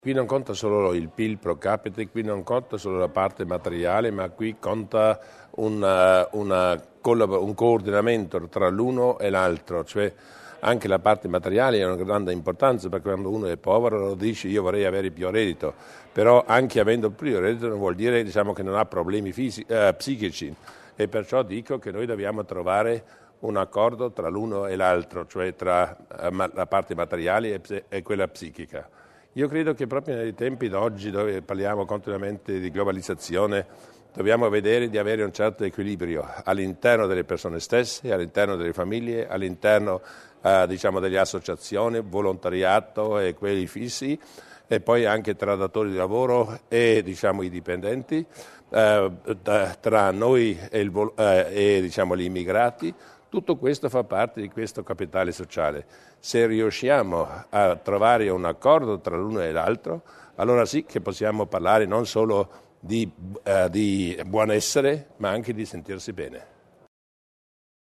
Qui non conta solo il PIL pro capite, qui non conta solo la parte materiale, ma qui conta un coordinamento tra l'uno e l'altro, cioè anche la parte materiale ha una grande importanza, perché quando uno è povero lo dice io vorrei avere più reddito, però anche avendo più reddito non vuol dire che non ha problemi psichici, e perciò dico che noi dobbiamo trovare un accordo tra l'uno e l'altro, cioè tra la parte materiale e quella psichica. Io credo che proprio nei tempi d'oggi, dove parliamo continuamente di globalizzazione, dobbiamo vedere di avere un certo equilibrio all'interno delle persone stesse, all'interno delle famiglie, all'interno delle associazioni, volontariato e quelli fissi, e poi anche tra datori di lavoro e i dipendenti, tra noi e gli immigrati. Tutto questo fa parte di questo capitale sociale. Se riusciamo a trovare un accordo tra l'uno e l'altro, allora sì che possiamo parlare non solo di buon essere, ma anche di sentirsi bene.